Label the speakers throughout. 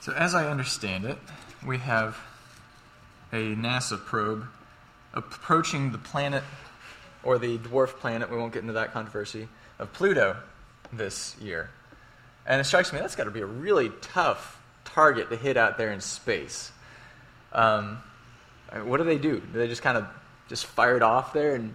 Speaker 1: So as I understand it, we have a NASA probe approaching the planet, or the dwarf planet, we won't get into that controversy, of Pluto this year. And it strikes me that's got to be a really tough target to hit out there in space. What do? Do they just kind of just fire it off there? And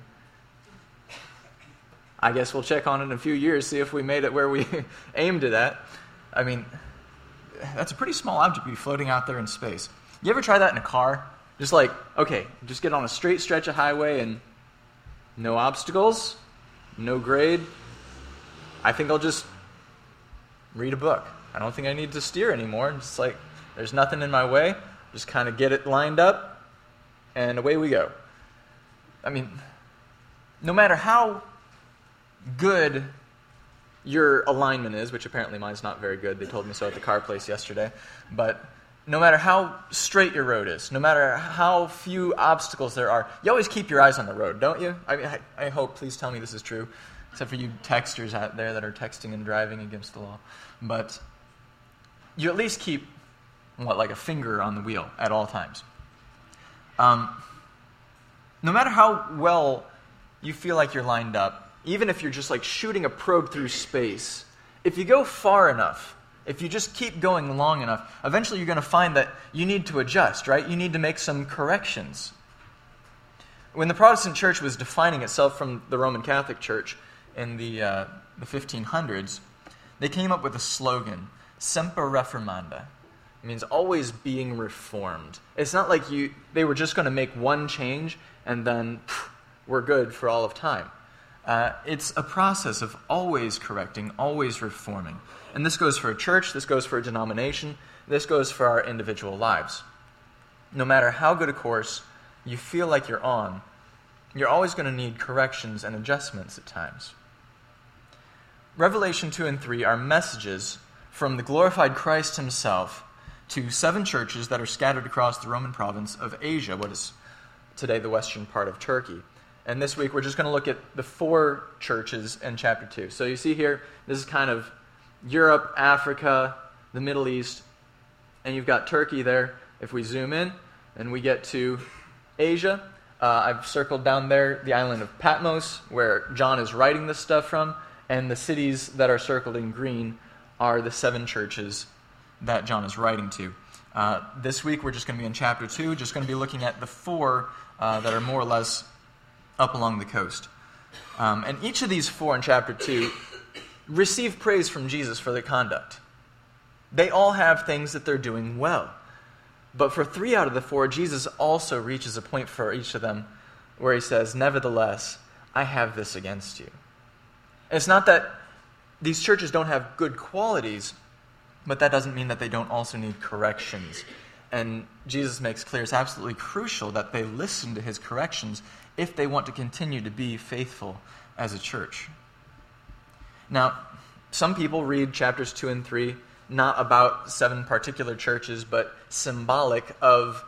Speaker 1: I guess we'll check on it in a few years, see if we made it where we aimed it at. I mean, that's a pretty small object to be floating out there in space. You ever try that in a car? Just like, okay, just get on a straight stretch of highway and no obstacles, no grade. I think I'll just read a book. I don't think I need to steer anymore. It's like, there's nothing in my way. Just kind of get it lined up, and away we go. I mean, no matter how good your alignment is, which apparently mine's not very good. They told me so at the car place yesterday. But no matter how straight your road is, no matter how few obstacles there are, you always keep your eyes on the road, don't you? I mean, I hope, please tell me this is true, except for you texters out there that are texting and driving against the law. But you at least keep, like a finger on the wheel at all times. No matter how well you feel like you're lined up, even if you're just like shooting a probe through space, if you go far enough, if you just keep going long enough, eventually you're going to find that you need to adjust, right? You need to make some corrections. When the Protestant church was defining itself from the Roman Catholic Church in the 1500s, they came up with a slogan, Semper Reformanda. It means always being reformed. It's not like they were just going to make one change and then we're good for all of time. It's a process of always correcting, always reforming. And this goes for a church, this goes for a denomination, this goes for our individual lives. No matter how good a course you feel like you're on, you're always going to need corrections and adjustments at times. Revelation 2 and 3 are messages from the glorified Christ himself to 7 churches that are scattered across the Roman province of Asia, what is today the western part of Turkey. And this week we're just going to look at the 4 churches in chapter 2. So you see here, this is kind of Europe, Africa, the Middle East, and you've got Turkey there. If we zoom in and we get to Asia, I've circled down there the island of Patmos, where John is writing this stuff from, and the cities that are circled in green are the 7 churches that John is writing to. This week we're just going to be in chapter 2, just going to be looking at the 4 that are more or less up along the coast. And each of these 4 in chapter 2 receive praise from Jesus for their conduct. They all have things that they're doing well. But for 3 out of the 4, Jesus also reaches a point for each of them where he says, "Nevertheless, I have this against you." And it's not that these churches don't have good qualities, but that doesn't mean that they don't also need corrections. And Jesus makes clear it's absolutely crucial that they listen to his corrections if they want to continue to be faithful as a church. Now, some people read chapters 2 and 3 not about 7 particular churches, but symbolic of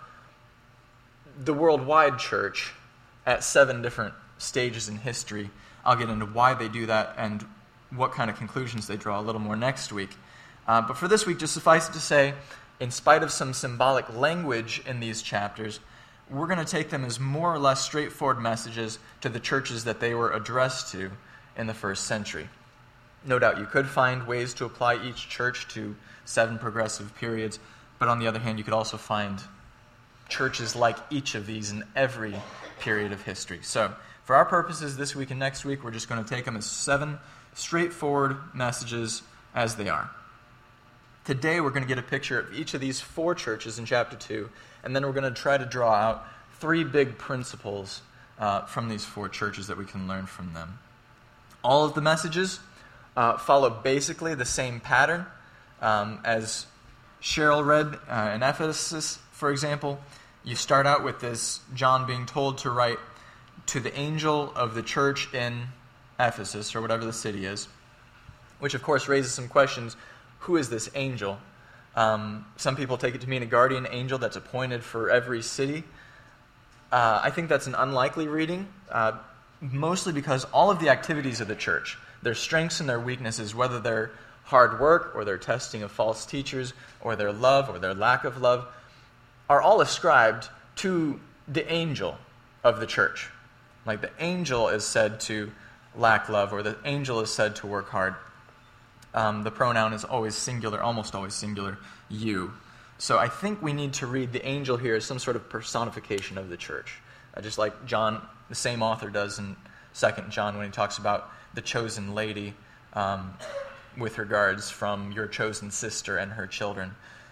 Speaker 1: the worldwide church at 7 different stages in history. I'll get into why they do that and what kind of conclusions they draw a little more next week. But for this week, just suffice it to say, in spite of some symbolic language in these chapters, we're going to take them as more or less straightforward messages to the churches that they were addressed to in the first century. No doubt you could find ways to apply each church to 7 progressive periods, but on the other hand, you could also find churches like each of these in every period of history. So, for our purposes this week and next week, we're just going to take them as 7 straightforward messages as they are. Today we're going to get a picture of each of these 4 churches in chapter 2, and then we're going to try to draw out 3 big principles from these 4 churches that we can learn from them. All of the messages follow basically the same pattern as Cheryl read in Ephesus, for example. You start out with this John being told to write to the angel of the church in Ephesus, or whatever the city is, which of course raises some questions. Who is this angel? Some people take it to mean a guardian angel that's appointed for every city. I think that's an unlikely reading, mostly because all of the activities of the church, their strengths and their weaknesses, whether they're hard work or their testing of false teachers or their love or their lack of love are all ascribed to the angel of the church. Like the angel is said to lack love, or the angel is said to work hard. The pronoun is always singular, almost always singular, you. So I think we need to read the angel here as some sort of personification of the church. Just like John, the same author, does in 2 John when he talks about the chosen lady with regards from your chosen sister and her children.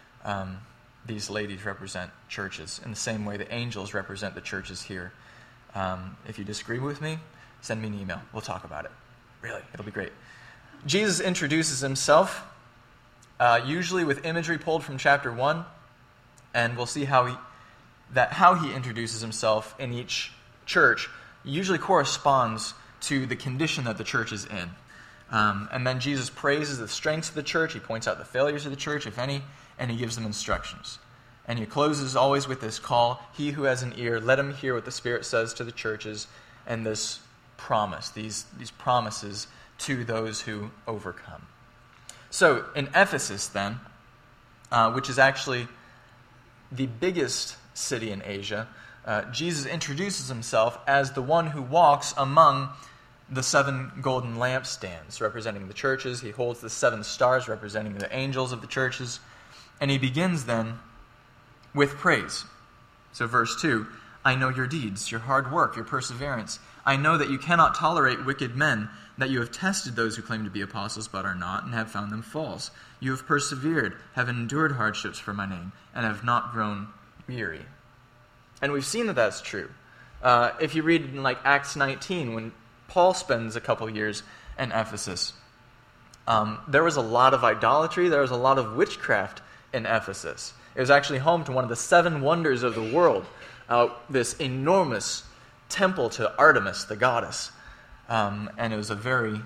Speaker 1: These ladies represent churches in the same way the angels represent the churches here. If you disagree with me, send me an email. We'll talk about it. Really, it'll be great. Jesus introduces himself, usually with imagery pulled from chapter 1, and we'll see how he introduces himself in each church usually corresponds to the condition that the church is in. And then Jesus praises the strengths of the church, he points out the failures of the church, if any, and he gives them instructions. And he closes always with this call, he who has an ear, let him hear what the Spirit says to the churches, and this promise, these promises to those who overcome. So, in Ephesus then, which is actually the biggest city in Asia, Jesus introduces himself as the one who walks among the 7 golden lampstands representing the churches. He holds the 7 stars representing the angels of the churches. And he begins then with praise. So verse 2, I know your deeds, your hard work, your perseverance. I know that you cannot tolerate wicked men, that you have tested those who claim to be apostles but are not, and have found them false. You have persevered, have endured hardships for my name, and have not grown weary. And we've seen that that's true. If you read in like Acts 19, when Paul spends a couple years in Ephesus, there was a lot of idolatry, there was a lot of witchcraft in Ephesus. It was actually home to one of the 7 wonders of the world, this enormous temple to Artemis, the goddess. And it was a very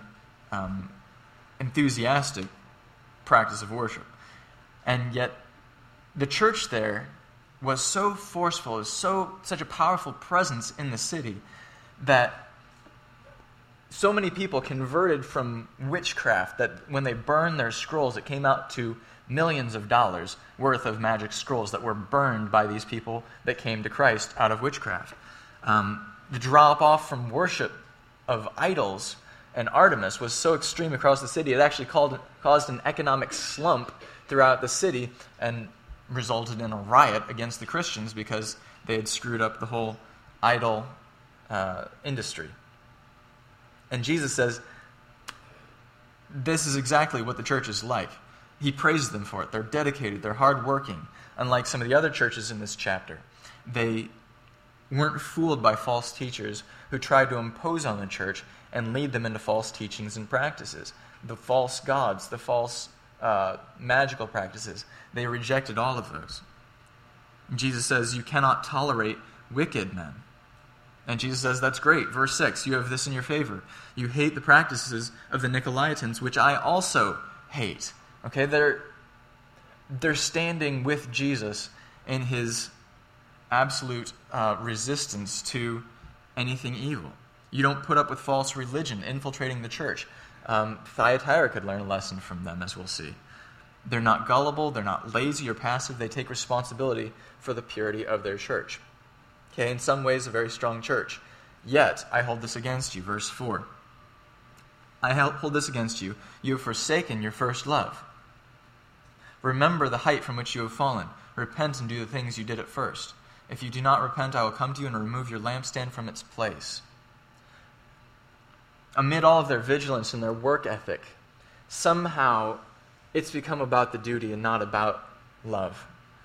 Speaker 1: enthusiastic practice of worship. And yet, the church there was so forceful, was such a powerful presence in the city, that so many people converted from witchcraft that when they burned their scrolls, it came out to millions of dollars worth of magic scrolls that were burned by these people that came to Christ out of witchcraft. The drop-off from worship of idols and Artemis was so extreme across the city, it actually caused an economic slump throughout the city and resulted in a riot against the Christians because they had screwed up the whole idol industry. And Jesus says, this is exactly what the church is like. He praises them for it. They're dedicated. They're hardworking. Unlike some of the other churches in this chapter, they weren't fooled by false teachers who tried to impose on the church and lead them into false teachings and practices. The false gods, the false magical practices, they rejected all of those. And Jesus says, you cannot tolerate wicked men. And Jesus says, that's great. Verse 6, you have this in your favor. You hate the practices of the Nicolaitans, which I also hate. Okay, they're standing with Jesus in his absolute resistance to anything evil. You don't put up with false religion infiltrating the church. Thyatira could learn a lesson from them, as we'll see. They're not gullible, they're not lazy or passive, they take responsibility for the purity of their church. Okay, in some ways a very strong church. Yet, I hold this against you, verse 4. I hold this against you. You have forsaken your first love. Remember the height from which you have fallen. Repent and do the things you did at first. If you do not repent, I will come to you and remove your lampstand from its place. Amid all of their vigilance and their work ethic, somehow it's become about the duty and not about love.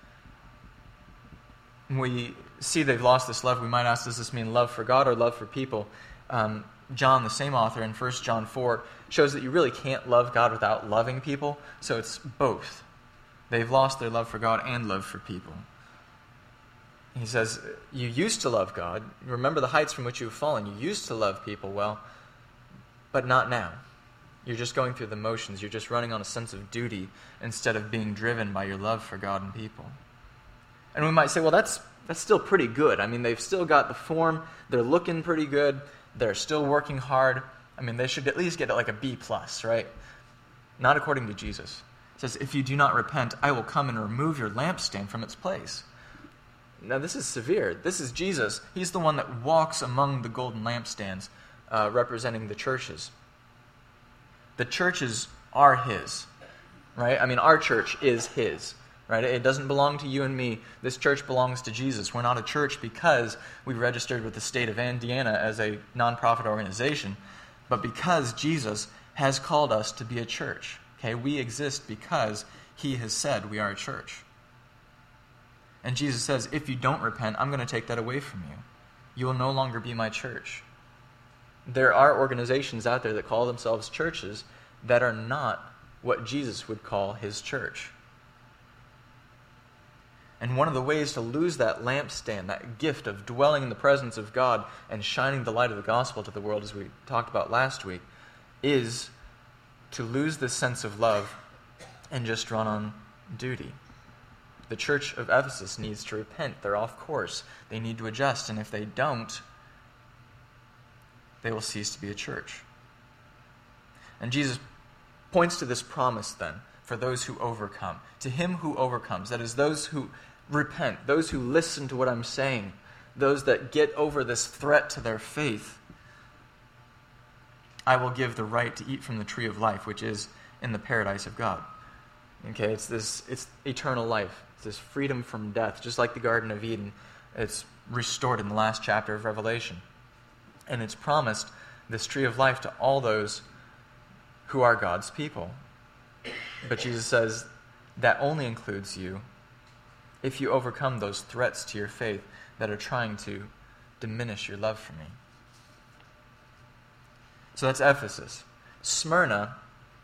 Speaker 1: When we see they've lost this love, we might ask, does this mean love for God or love for people? John, the same author, in 1 John 4, shows that you really can't love God without loving people, so it's both. They've lost their love for God and love for people. He says, you used to love God. Remember the heights from which you have fallen. You used to love people well, but not now. You're just going through the motions. You're just running on a sense of duty instead of being driven by your love for God and people. And we might say, well, that's still pretty good. I mean, they've still got the form. They're looking pretty good. They're still working hard. I mean, they should at least get like a B+, right? not according to Jesus. It says, if you do not repent, I will come and remove your lampstand from its place. Now this is severe. This is Jesus. He's the one that walks among the golden lampstands, representing the churches. The churches are his, right? I mean, our church is his, right? It doesn't belong to you and me. This church belongs to Jesus. We're not a church because we registered with the state of Indiana as a nonprofit organization, but because Jesus has called us to be a church. Okay, we exist because he has said we are a church. And Jesus says, if you don't repent, I'm going to take that away from you. You will no longer be my church. There are organizations out there that call themselves churches that are not what Jesus would call his church. And one of the ways to lose that lampstand, that gift of dwelling in the presence of God and shining the light of the gospel to the world, as we talked about last week, is to lose this sense of love and just run on duty. The church of Ephesus needs to repent. They're off course. They need to adjust, and if they don't, they will cease to be a church. And Jesus points to this promise then for those who overcome. To him who overcomes, that is, those who repent, those who listen to what I'm saying, those that get over this threat to their faith, I will give the right to eat from the tree of life, which is in the paradise of God. Okay, it's eternal life. It's this freedom from death, just like the Garden of Eden. It's restored in the last chapter of Revelation. And it's promised this tree of life to all those who are God's people. But Jesus says that only includes you if you overcome those threats to your faith that are trying to diminish your love for me. So that's Ephesus. Smyrna,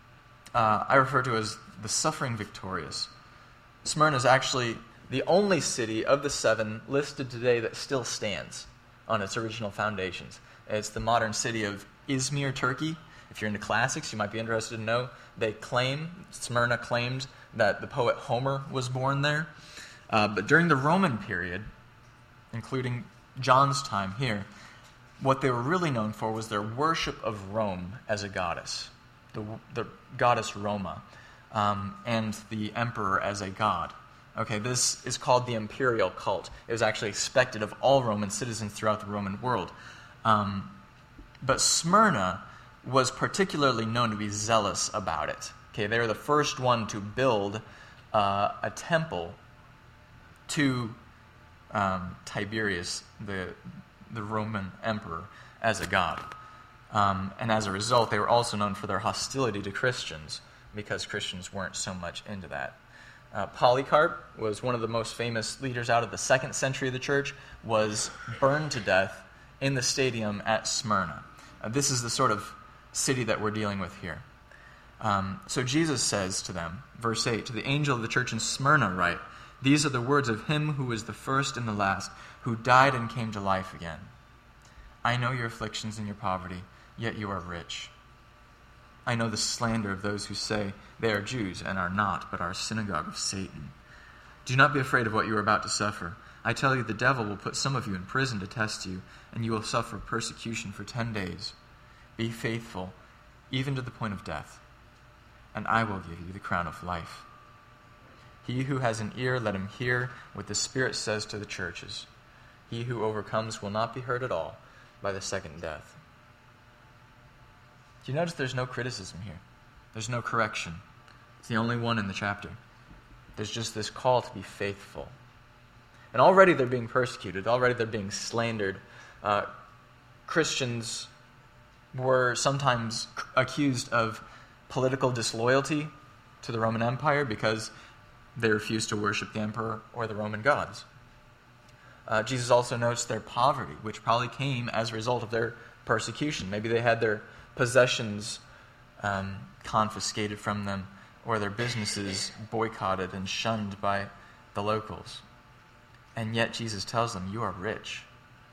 Speaker 1: I refer to as the suffering victorious. Smyrna is actually the only city of the 7 listed today that still stands on its original foundations. It's the modern city of Izmir, Turkey. If you're into classics, you might be interested to know. Smyrna claimed that the poet Homer was born there. But during the Roman period, including John's time here, what they were really known for was their worship of Rome as a goddess, the goddess Roma, and the emperor as a god. Okay, this is called the imperial cult. It was actually expected of all Roman citizens throughout the Roman world. But Smyrna was particularly known to be zealous about it. Okay, they were the first one to build a temple to Tiberius, the Roman emperor, as a god. And as a result, they were also known for their hostility to Christians, because Christians weren't so much into that. Polycarp was one of the most famous leaders out of the 2nd century of the church, was burned to death in the stadium at Smyrna. This is the sort of city that we're dealing with here. So Jesus says to them, verse 8, to the angel of the church in Smyrna write, these are the words of him who was the first and the last, who died and came to life again. I know your afflictions and your poverty, yet you are rich. I know the slander of those who say they are Jews and are not, but are a synagogue of Satan. Do not be afraid of what you are about to suffer. I tell you, the devil will put some of you in prison to test you, and you will suffer persecution for 10 days. Be faithful, even to the point of death, and I will give you the crown of life. He who has an ear, let him hear what the Spirit says to the churches. He who overcomes will not be hurt at all by the second death. Do you notice there's no criticism here? There's no correction. It's the only one in the chapter. There's just this call to be faithful. And already they're being persecuted. Already they're being slandered. Christians were sometimes accused of political disloyalty to the Roman Empire because they refused to worship the emperor or the Roman gods. Jesus also notes their poverty, which probably came as a result of their persecution. Maybe they had their possessions confiscated from them, or their businesses boycotted and shunned by the locals. And yet Jesus tells them, you are rich.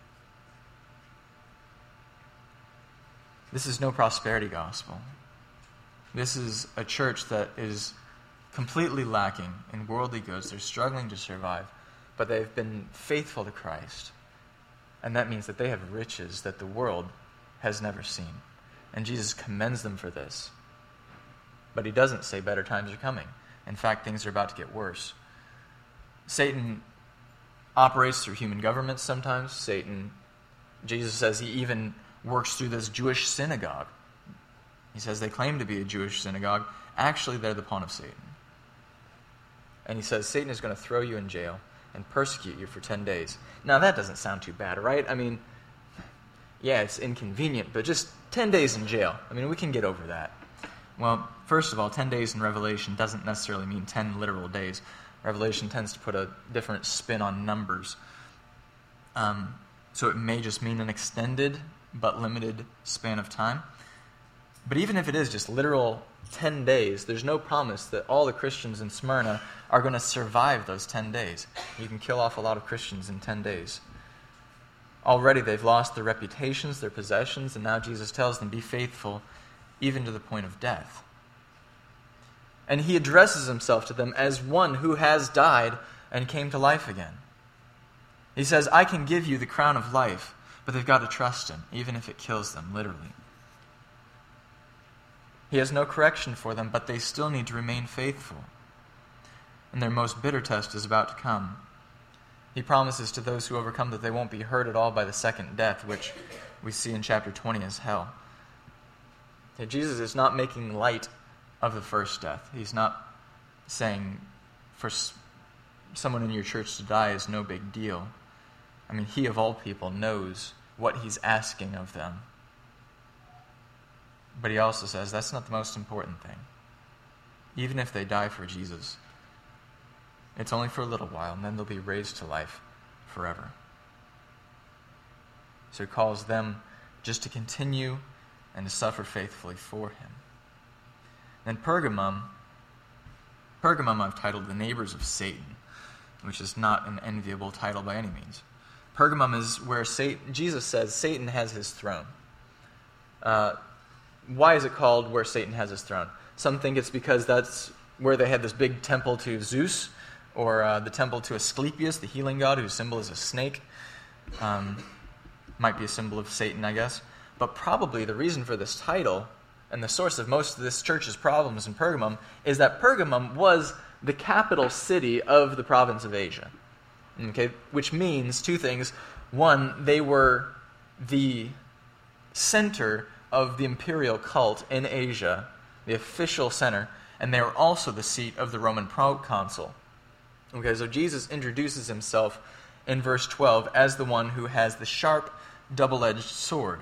Speaker 1: This is no prosperity gospel. This is a church that is completely lacking in worldly goods. They're struggling to survive, but they've been faithful to Christ. And that means that they have riches that the world has never seen. And Jesus commends them for this. but he doesn't say better times are coming. In fact, things are about to get worse. Satan operates through human governments sometimes. Jesus says he even works through this Jewish synagogue. He says they claim to be a Jewish synagogue. Actually, they're the pawn of Satan. And he says Satan is going to throw you in jail and persecute you for 10 days. Now, that doesn't sound too bad, right? I mean, yeah, it's inconvenient, but just 10 days in jail. I mean, we can get over that. Well, first of all, 10 days in Revelation doesn't necessarily mean 10 literal days. Revelation tends to put a different spin on numbers. So it may just mean an extended but limited span of time. But even if it is just literal 10 days, there's no promise that all the Christians in Smyrna are going to survive those 10 days. You can kill off a lot of Christians in 10 days. Already they've lost their reputations, their possessions, and now Jesus tells them, be faithful even to the point of death. And he addresses himself to them as one who has died and came to life again. He says, I can give you the crown of life, but they've got to trust him, even if it kills them, literally. He has no correction for them, but they still need to remain faithful. And their most bitter test is about to come. He promises to those who overcome that they won't be hurt at all by the second death, which we see in chapter 20 as hell. Jesus is not making light of the first death. He's not saying for someone in your church to die is no big deal. I mean, he of all people knows what he's asking of them. But he also says that's not the most important thing. Even if they die for Jesus, it's only for a little while, and then they'll be raised to life forever. So he calls them just to continue and to suffer faithfully for him. Then Pergamum I've titled The Neighbors of Satan, which is not an enviable title by any means. Pergamum is where Jesus says Satan has his throne. Why is it called where Satan has his throne? Some think it's because that's where they had this big temple to Zeus, or the temple to Asclepius, the healing god, whose symbol is a snake. Might be a symbol of Satan, I guess. But probably the reason for this title, and the source of most of this church's problems in Pergamum, is that Pergamum was the capital city of the province of Asia. Okay, which means two things. One, they were the center of the imperial cult in Asia, the official center, and they were also the seat of the Roman proconsul. Okay, so Jesus introduces himself in verse 12 as the one who has the sharp, double-edged sword.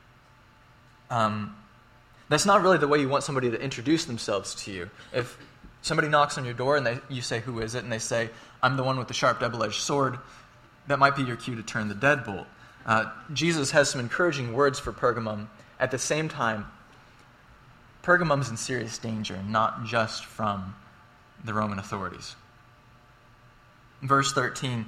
Speaker 1: That's not really the way you want somebody to introduce themselves to you. If somebody knocks on your door and you say, who is it? And they say, I'm the one with the sharp, double-edged sword, that might be your cue to turn the deadbolt. Jesus has some encouraging words for Pergamum. At the same time, Pergamum's in serious danger, not just from the Roman authorities. Verse 13,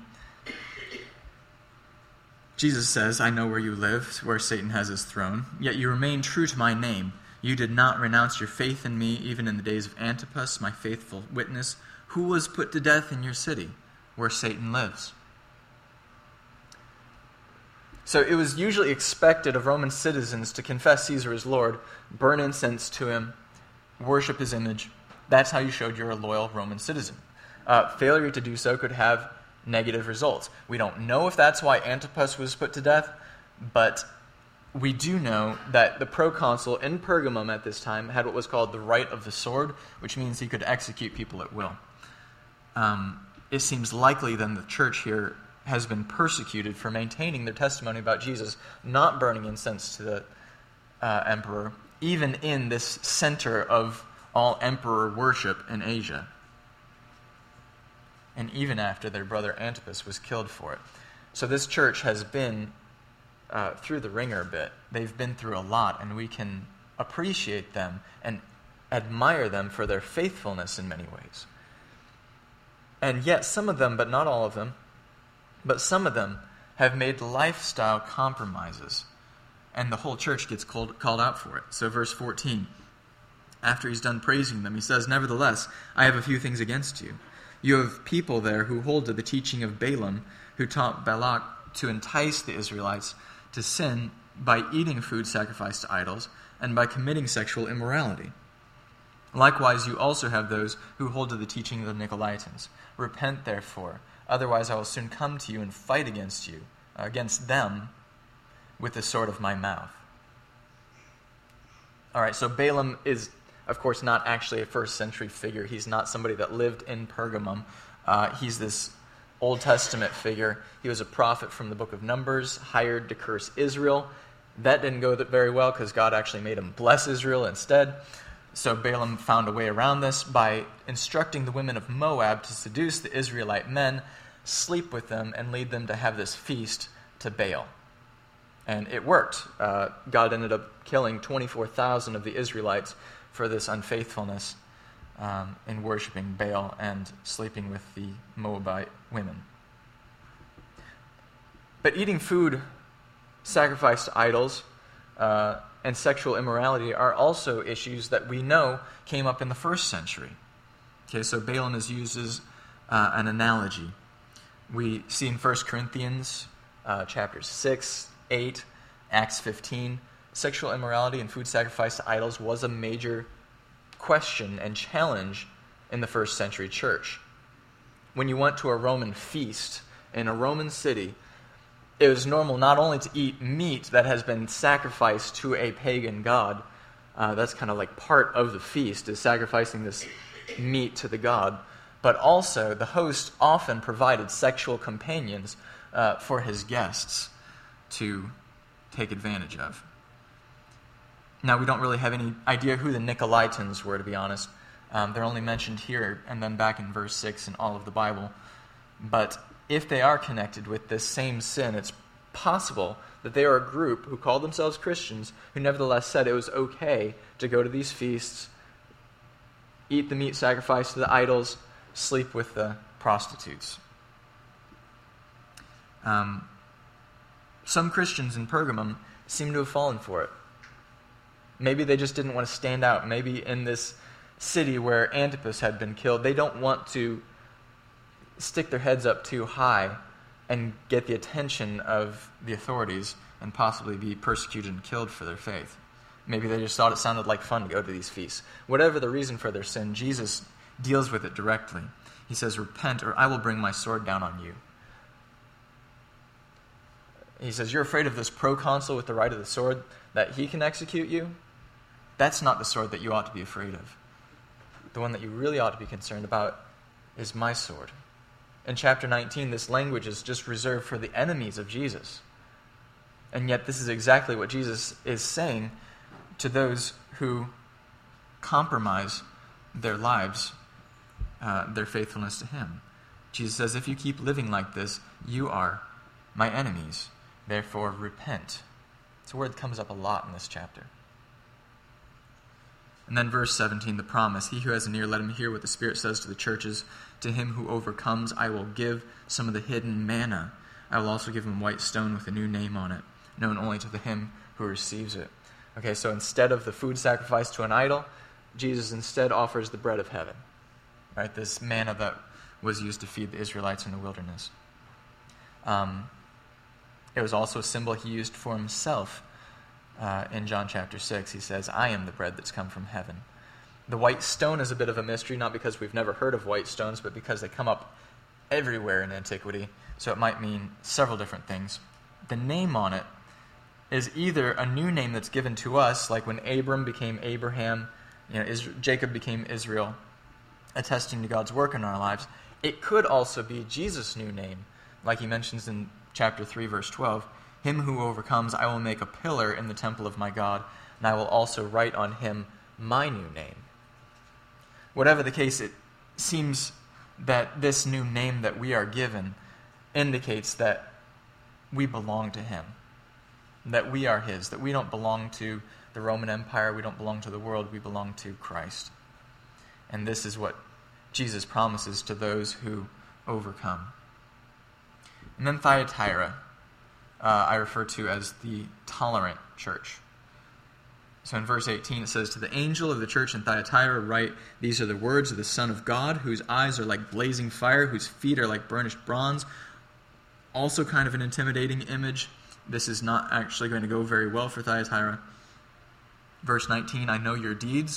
Speaker 1: Jesus says, I know where you live, where Satan has his throne, yet you remain true to my name. You did not renounce your faith in me, even in the days of Antipas, my faithful witness, who was put to death in your city, where Satan lives. So it was usually expected of Roman citizens to confess Caesar as Lord, burn incense to him, worship his image. That's how you showed you're a loyal Roman citizen. Failure to do so could have negative results. We don't know if that's why Antipas was put to death, but we do know that the proconsul in Pergamum at this time had what was called the right of the sword, which means he could execute people at will. It seems likely then the church here has been persecuted for maintaining their testimony about Jesus, not burning incense to the emperor, even in this center of all emperor worship in Asia. And even after their brother Antipas was killed for it. So this church has been through the ringer a bit. They've been through a lot, and we can appreciate them and admire them for their faithfulness in many ways. And yet some of them, but not all of them, but some of them have made lifestyle compromises, and the whole church gets called out for it. So verse 14, after he's done praising them, he says, nevertheless, I have a few things against you. You have people there who hold to the teaching of Balaam, who taught Balak to entice the Israelites to sin by eating food sacrificed to idols and by committing sexual immorality. Likewise, you also have those who hold to the teaching of the Nicolaitans. Repent, therefore, otherwise I will soon come to you and fight against them, with the sword of my mouth. All right, so Balaam is, of course, not actually a first century figure. He's not somebody that lived in Pergamum. He's this Old Testament figure. He was a prophet from the book of Numbers, hired to curse Israel. That didn't go very well because God actually made him bless Israel instead. So Balaam found a way around this by instructing the women of Moab to seduce the Israelite men, sleep with them, and lead them to have this feast to Baal. And it worked. God ended up killing 24,000 of the Israelites for this unfaithfulness in worshiping Baal and sleeping with the Moabite women. But eating food sacrificed to idols and sexual immorality are also issues that we know came up in the first century. Okay, so Balaam is used as an analogy. We see in 1 Corinthians chapters 6, 8, Acts 15, sexual immorality and food sacrifice to idols was a major question and challenge in the first century church. When you went to a Roman feast in a Roman city, it was normal not only to eat meat that has been sacrificed to a pagan god, that's kind of like part of the feast, is sacrificing this meat to the god, but also the host often provided sexual companions for his guests to take advantage of. Now, we don't really have any idea who the Nicolaitans were, to be honest. They're only mentioned here and then back in verse 6 in all of the Bible. But if they are connected with this same sin, it's possible that they are a group who called themselves Christians who nevertheless said it was okay to go to these feasts, eat the meat sacrificed to the idols, sleep with the prostitutes. Some Christians in Pergamum seem to have fallen for it. Maybe they just didn't want to stand out. Maybe in this city where Antipas had been killed, they don't want to stick their heads up too high and get the attention of the authorities and possibly be persecuted and killed for their faith. Maybe they just thought it sounded like fun to go to these feasts. Whatever the reason for their sin, Jesus deals with it directly. He says, "Repent, or I will bring my sword down on you." He says, you're afraid of this proconsul with the right of the sword, that he can execute you? That's not the sword that you ought to be afraid of. The one that you really ought to be concerned about is my sword. In chapter 19, this language is just reserved for the enemies of Jesus. And yet this is exactly what Jesus is saying to those who compromise their lives, their faithfulness to him. Jesus says, if you keep living like this, you are my enemies. Therefore, repent. It's a word that comes up a lot in this chapter. And then verse 17, the promise. He who has an ear, let him hear what the Spirit says to the churches. To him who overcomes, I will give some of the hidden manna. I will also give him a white stone with a new name on it, known only to him who receives it. Okay, so instead of the food sacrificed to an idol, Jesus instead offers the bread of heaven. Right, this manna that was used to feed the Israelites in the wilderness. It was also a symbol he used for himself. In John chapter 6, he says, I am the bread that's come from heaven. The white stone is a bit of a mystery, not because we've never heard of white stones, but because they come up everywhere in antiquity, so it might mean several different things. The name on it is either a new name that's given to us, like when Abram became Abraham, Jacob became Israel, attesting to God's work in our lives. It could also be Jesus' new name, like he mentions in chapter 3, verse 12. Him who overcomes, I will make a pillar in the temple of my God, and I will also write on him my new name. Whatever the case, it seems that this new name that we are given indicates that we belong to him, that we are his, that we don't belong to the Roman Empire, we don't belong to the world, we belong to Christ. And this is what Jesus promises to those who overcome. And then Thyatira, I refer to as the tolerant church. So in verse 18 it says, to the angel of the church in Thyatira write, these are the words of the Son of God, whose eyes are like blazing fire, whose feet are like burnished bronze. Also kind of an intimidating image. This is not actually going to go very well for Thyatira. Verse 19, I know your deeds.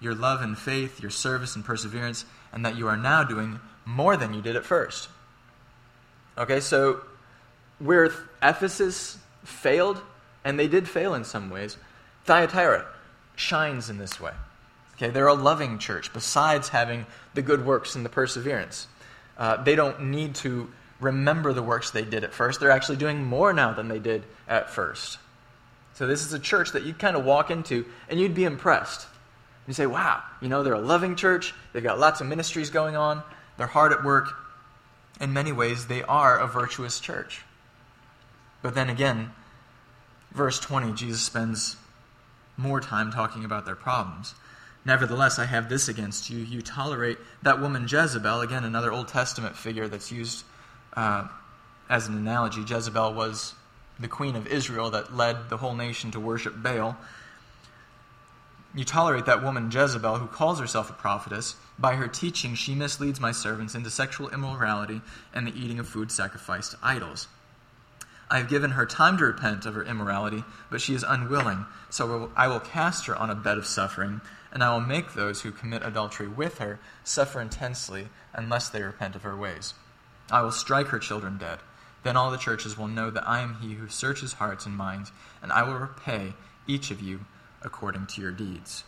Speaker 1: your love and faith, your service and perseverance, and that you are now doing more than you did at first. Okay, so where Ephesus failed, and they did fail in some ways, Thyatira shines in this way. Okay, they're a loving church, besides having the good works and the perseverance. They don't need to remember the works they did at first. They're actually doing more now than they did at first. So this is a church that you'd kind of walk into, and you'd be impressed. You say, wow, they're a loving church. They've got lots of ministries going on. They're hard at work. In many ways, they are a virtuous church. But then again, verse 20, Jesus spends more time talking about their problems. Nevertheless, I have this against you. You tolerate that woman Jezebel, again, another Old Testament figure that's used as an analogy. Jezebel was the queen of Israel that led the whole nation to worship Baal. You tolerate that woman Jezebel, who calls herself a prophetess. By her teaching, she misleads my servants into sexual immorality and the eating of food sacrificed to idols. I have given her time to repent of her immorality, but she is unwilling. So I will cast her on a bed of suffering, and I will make those who commit adultery with her suffer intensely unless they repent of her ways. I will strike her children dead. Then all the churches will know that I am he who searches hearts and minds, and I will repay each of you according to your deeds.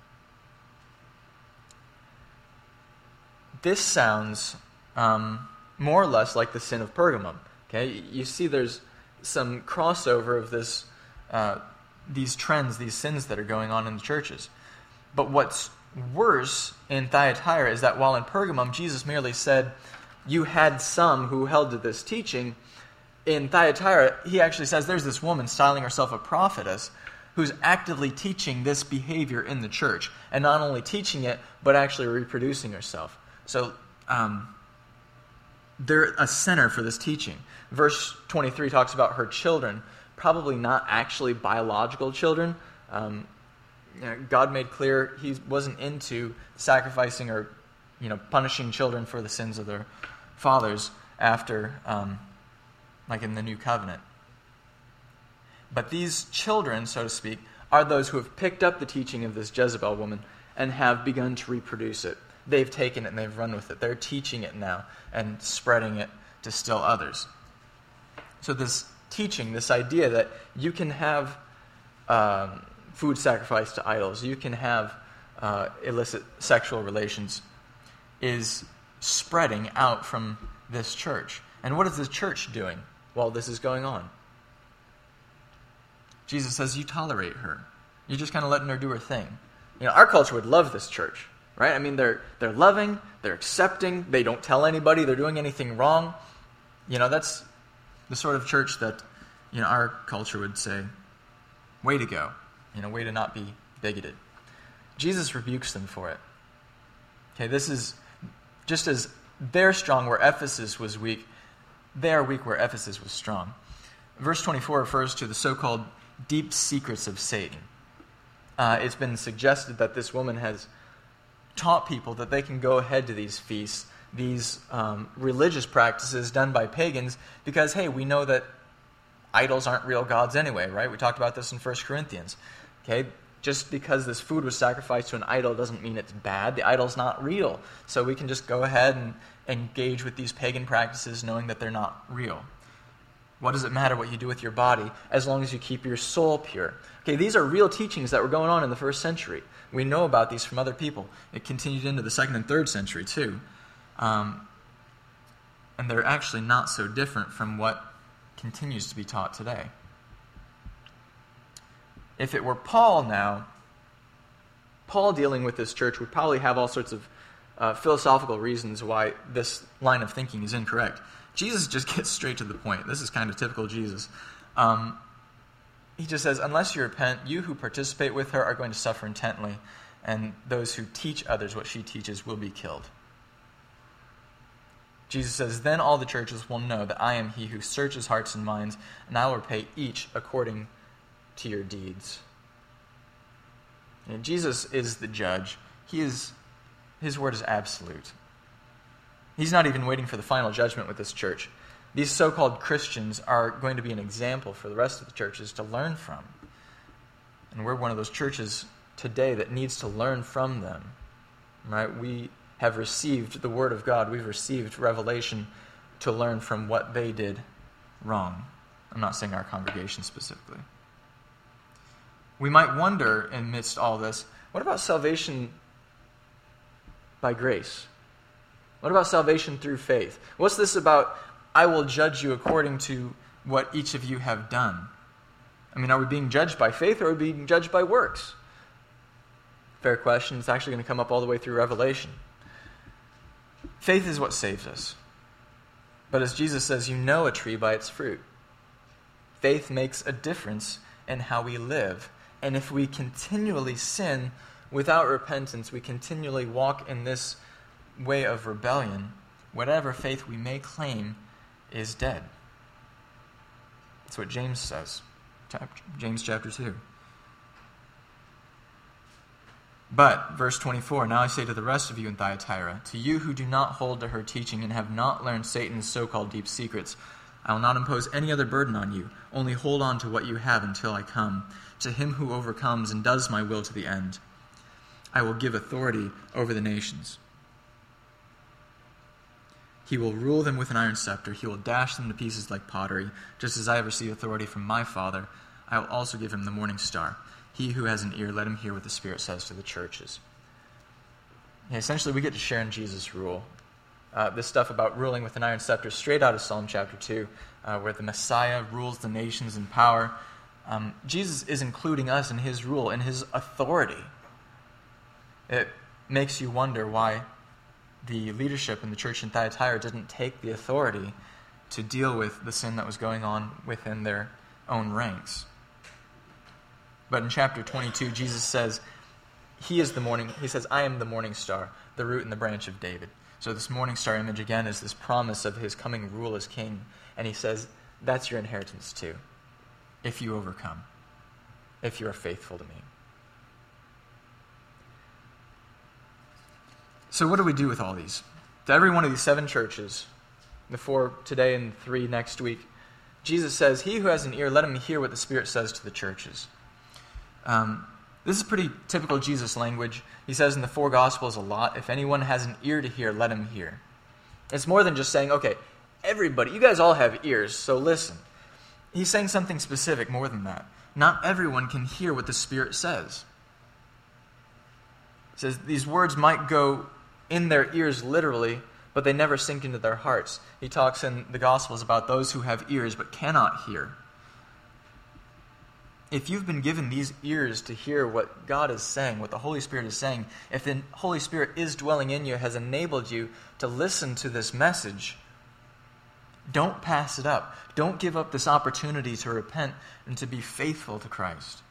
Speaker 1: This sounds more or less like the sin of Pergamum. Okay, you see there's some crossover of this, these trends, these sins that are going on in the churches. But what's worse in Thyatira is that while in Pergamum Jesus merely said, you had some who held to this teaching, in Thyatira he actually says there's this woman styling herself a prophetess who's actively teaching this behavior in the church. And not only teaching it, but actually reproducing herself. So they're a center for this teaching. Verse 23 talks about her children, probably not actually biological children. God made clear he wasn't into sacrificing or punishing children for the sins of their fathers after, like in the New Covenant. But these children, so to speak, are those who have picked up the teaching of this Jezebel woman and have begun to reproduce it. They've taken it and they've run with it. They're teaching it now and spreading it to still others. So this teaching, this idea that you can have food sacrificed to idols, you can have illicit sexual relations, is spreading out from this church. And what is the church doing while this is going on? Jesus says, you tolerate her. You're just kind of letting her do her thing. Our culture would love this church, right? I mean, they're loving, they're accepting, they don't tell anybody they're doing anything wrong. That's the sort of church that, our culture would say, way to go. Way to not be bigoted. Jesus rebukes them for it. Okay, this is just as they're strong where Ephesus was weak, they are weak where Ephesus was strong. Verse 24 refers to the so-called deep secrets of Satan. It's been suggested that this woman has taught people that they can go ahead to these feasts, these religious practices done by pagans, because, hey, we know that idols aren't real gods anyway, right? We talked about this in 1 Corinthians. Okay, just because this food was sacrificed to an idol doesn't mean it's bad. The idol's not real. So we can just go ahead and engage with these pagan practices knowing that they're not real. What does it matter what you do with your body as long as you keep your soul pure? Okay, these are real teachings that were going on in the first century. We know about these from other people. It continued into the 2nd and 3rd century too. And they're actually not so different from what continues to be taught today. If it were Paul now, Paul dealing with this church would probably have all sorts of philosophical reasons why this line of thinking is incorrect. Jesus just gets straight to the point. This is kind of typical Jesus. He just says, unless you repent, you who participate with her are going to suffer intently, and those who teach others what she teaches will be killed. Jesus says, then all the churches will know that I am he who searches hearts and minds, and I will repay each according to your deeds. And Jesus is the judge. His word is absolute. He's not even waiting for the final judgment with this church. These so-called Christians are going to be an example for the rest of the churches to learn from. And we're one of those churches today that needs to learn from them. Right? We have received the Word of God. We've received revelation to learn from what they did wrong. I'm not saying our congregation specifically. We might wonder, amidst all this, what about salvation by grace? What about salvation through faith? What's this about, I will judge you according to what each of you have done? I mean, are we being judged by faith or are we being judged by works? Fair question. It's actually going to come up all the way through Revelation. Faith is what saves us. But as Jesus says, you know a tree by its fruit. Faith makes a difference in how we live. And if we continually sin without repentance, we continually walk in this way of rebellion, whatever faith we may claim is dead. That's what James says. James chapter 2. But, verse 24, now I say to the rest of you in Thyatira, to you who do not hold to her teaching and have not learned Satan's so-called deep secrets, I will not impose any other burden on you, only hold on to what you have until I come. To him who overcomes and does my will to the end, I will give authority over the nations. He will rule them with an iron scepter. He will dash them to pieces like pottery. Just as I have received authority from my Father, I will also give him the morning star. He who has an ear, let him hear what the Spirit says to the churches. Yeah, essentially, we get to share in Jesus' rule. This stuff about ruling with an iron scepter, straight out of Psalm chapter 2, where the Messiah rules the nations in power. Jesus is including us in his rule, in his authority. It makes you wonder why the leadership in the church in Thyatira didn't take the authority to deal with the sin that was going on within their own ranks. But in chapter 22, Jesus says, he says, I am the morning star, the root and the branch of David. So this morning star image again is this promise of his coming rule as king. And he says, that's your inheritance too, if you overcome, if you are faithful to me. So what do we do with all these? To every one of these 7 churches, the 4 today and 3 next week, Jesus says, he who has an ear, let him hear what the Spirit says to the churches. This is pretty typical Jesus language. He says in the 4 Gospels a lot, if anyone has an ear to hear, let him hear. It's more than just saying, okay, everybody, you guys all have ears, so listen. He's saying something specific more than that. Not everyone can hear what the Spirit says. He says these words might go in their ears literally, but they never sink into their hearts. He talks in the Gospels about those who have ears but cannot hear. If you've been given these ears to hear what God is saying, what the Holy Spirit is saying, if the Holy Spirit is dwelling in you, has enabled you to listen to this message, don't pass it up. Don't give up this opportunity to repent and to be faithful to Christ.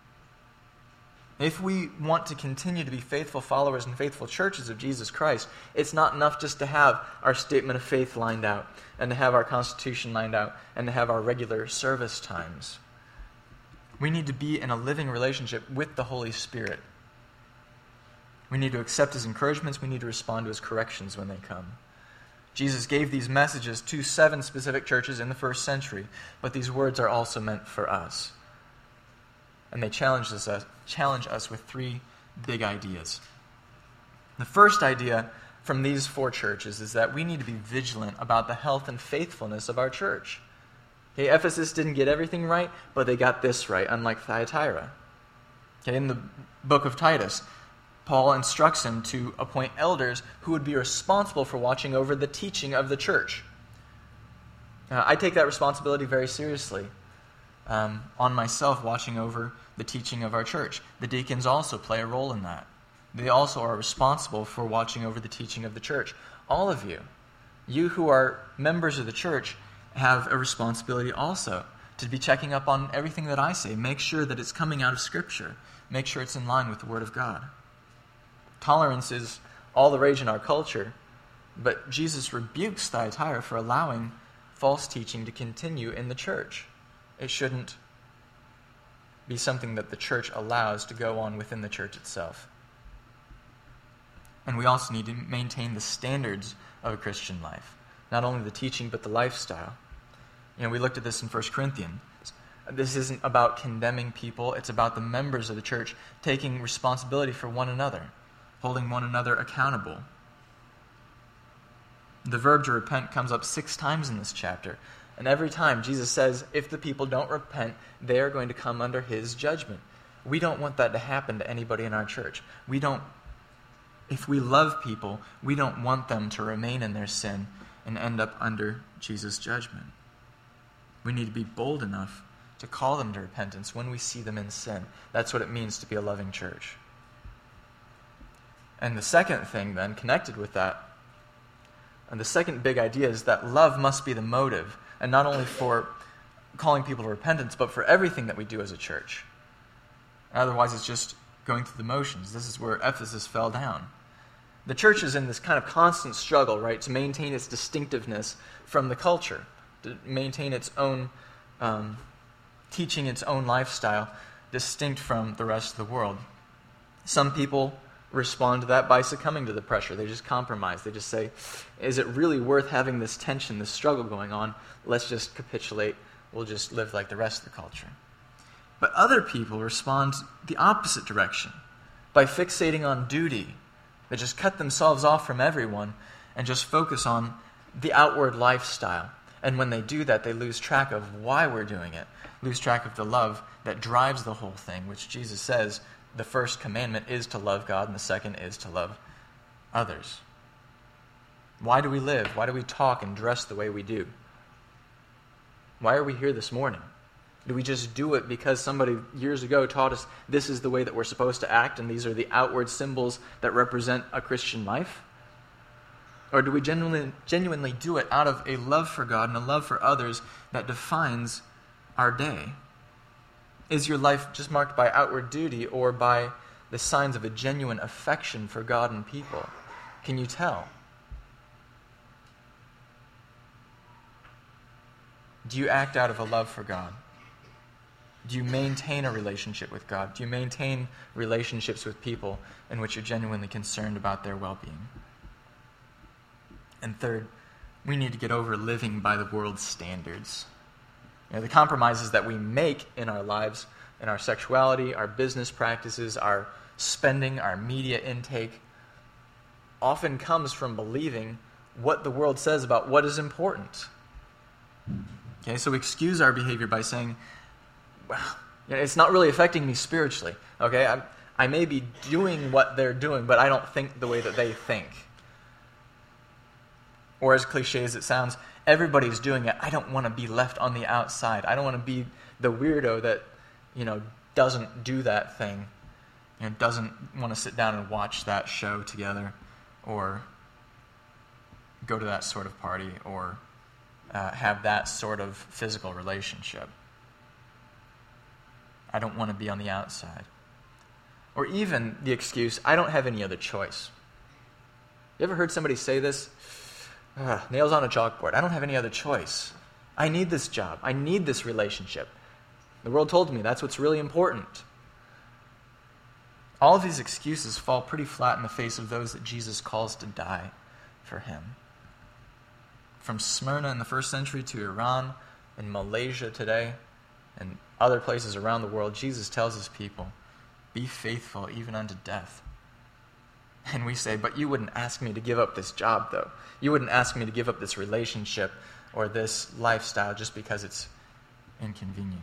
Speaker 1: If we want to continue to be faithful followers and faithful churches of Jesus Christ, it's not enough just to have our statement of faith lined out and to have our constitution lined out and to have our regular service times. We need to be in a living relationship with the Holy Spirit. We need to accept his encouragements. We need to respond to his corrections when they come. Jesus gave these messages to 7 specific churches in the first century, but these words are also meant for us. And they challenge us with 3 big ideas. The first idea from these 4 churches is that we need to be vigilant about the health and faithfulness of our church. Okay, Ephesus didn't get everything right, but they got this right, unlike Thyatira. Okay, in the book of Titus, Paul instructs him to appoint elders who would be responsible for watching over the teaching of the church. I take that responsibility very seriously. On myself, watching over the teaching of our church. The deacons also play a role in that. They also are responsible for watching over the teaching of the church. All of you, you who are members of the church, have a responsibility also to be checking up on everything that I say. Make sure that it's coming out of Scripture. Make sure it's in line with the Word of God. Tolerance is all the rage in our culture, but Jesus rebukes Thyatira for allowing false teaching to continue in the church. It shouldn't be something that the church allows to go on within the church itself. And we also need to maintain the standards of a Christian life. Not only the teaching, but the lifestyle. We looked at this in 1 Corinthians. This isn't about condemning people. It's about the members of the church taking responsibility for one another, holding one another accountable. The verb to repent comes up 6 times in this chapter. And every time Jesus says, if the people don't repent, they are going to come under his judgment. We don't want that to happen to anybody in our church. If we love people, we don't want them to remain in their sin and end up under Jesus' judgment. We need to be bold enough to call them to repentance when we see them in sin. That's what it means to be a loving church. And the second thing then, connected with that, and the second big idea is that love must be the motive, and not only for calling people to repentance, but for everything that we do as a church. Otherwise, it's just going through the motions. This is where Ephesus fell down. The church is in this kind of constant struggle, right, to maintain its distinctiveness from the culture, to maintain its own teaching, its own lifestyle, distinct from the rest of the world. Some people respond to that by succumbing to the pressure. They just compromise. They just say, is it really worth having this tension, this struggle going on? Let's just capitulate. We'll just live like the rest of the culture. But other people respond the opposite direction by fixating on duty. They just cut themselves off from everyone and just focus on the outward lifestyle. And when they do that, they lose track of why we're doing it, lose track of the love that drives the whole thing, which Jesus says the first commandment is to love God and the second is to love others. Why do we live? Why do we talk and dress the way we do? Why are we here this morning? Do we just do it because somebody years ago taught us this is the way that we're supposed to act and these are the outward symbols that represent a Christian life? Or do we genuinely do it out of a love for God and a love for others that defines our day? Is your life just marked by outward duty or by the signs of a genuine affection for God and people? Can you tell? Do you act out of a love for God? Do you maintain a relationship with God? Do you maintain relationships with people in which you're genuinely concerned about their well-being? And third, we need to get over living by the world's standards. The compromises that we make in our lives, in our sexuality, our business practices, our spending, our media intake, often comes from believing what the world says about what is important. Okay, so we excuse our behavior by saying, well, it's not really affecting me spiritually. Okay, I may be doing what they're doing, but I don't think the way that they think. Or as cliche as it sounds, everybody's doing it. I don't want to be left on the outside. I don't want to be the weirdo that, doesn't do that thing. Doesn't want to sit down and watch that show together, or go to that sort of party, or have that sort of physical relationship. I don't want to be on the outside. Or even the excuse, I don't have any other choice. You ever heard somebody say this? Nails on a chalkboard. I don't have any other choice. I need this job. I need this relationship. The world told me that's what's really important. All of these excuses fall pretty flat in the face of those that Jesus calls to die for him. From Smyrna in the first century to Iran and Malaysia today and other places around the world, Jesus tells his people, be faithful even unto death. And we say, but you wouldn't ask me to give up this job, though. You wouldn't ask me to give up this relationship or this lifestyle just because it's inconvenient.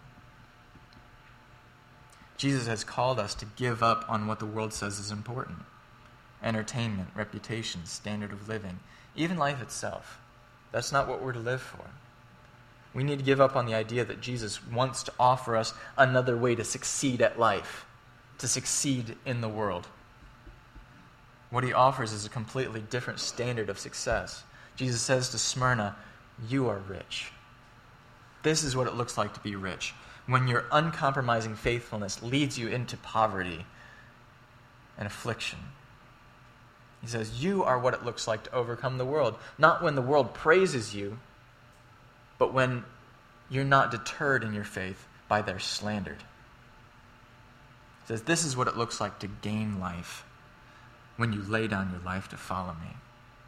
Speaker 1: Jesus has called us to give up on what the world says is important. Entertainment, reputation, standard of living, even life itself. That's not what we're to live for. We need to give up on the idea that Jesus wants to offer us another way to succeed at life, to succeed in the world. What he offers is a completely different standard of success. Jesus says to Smyrna, you are rich. This is what it looks like to be rich. When your uncompromising faithfulness leads you into poverty and affliction. He says, you are what it looks like to overcome the world. Not when the world praises you, but when you're not deterred in your faith by their slander. He says, this is what it looks like to gain life when you lay down your life to follow me.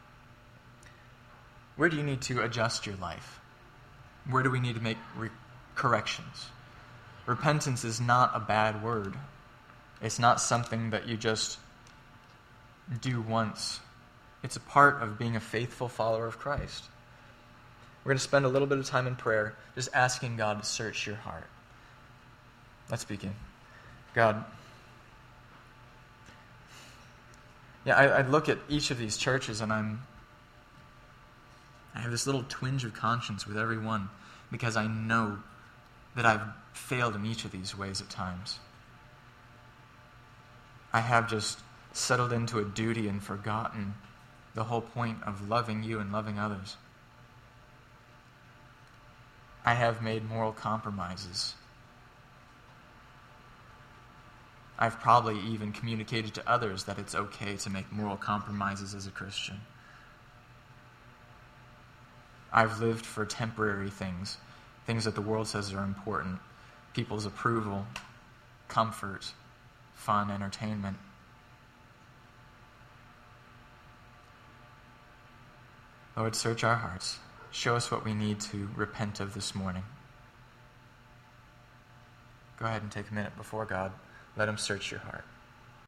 Speaker 1: Where do you need to adjust your life? Where do we need to make corrections. Repentance is not a bad word. It's not something that you just do once. It's a part of being a faithful follower of Christ. We're going to spend a little bit of time in prayer just asking God to search your heart. Let's begin. God, I look at each of these churches and I have this little twinge of conscience with every one because I know that I've failed in each of these ways at times. I have just settled into a duty and forgotten the whole point of loving you and loving others. I have made moral compromises. I've probably even communicated to others that it's okay to make moral compromises as a Christian. I've lived for temporary things that the world says are important, people's approval, comfort, fun, entertainment. Lord, search our hearts. Show us what we need to repent of this morning. Go ahead and take a minute before God. Let him search your heart.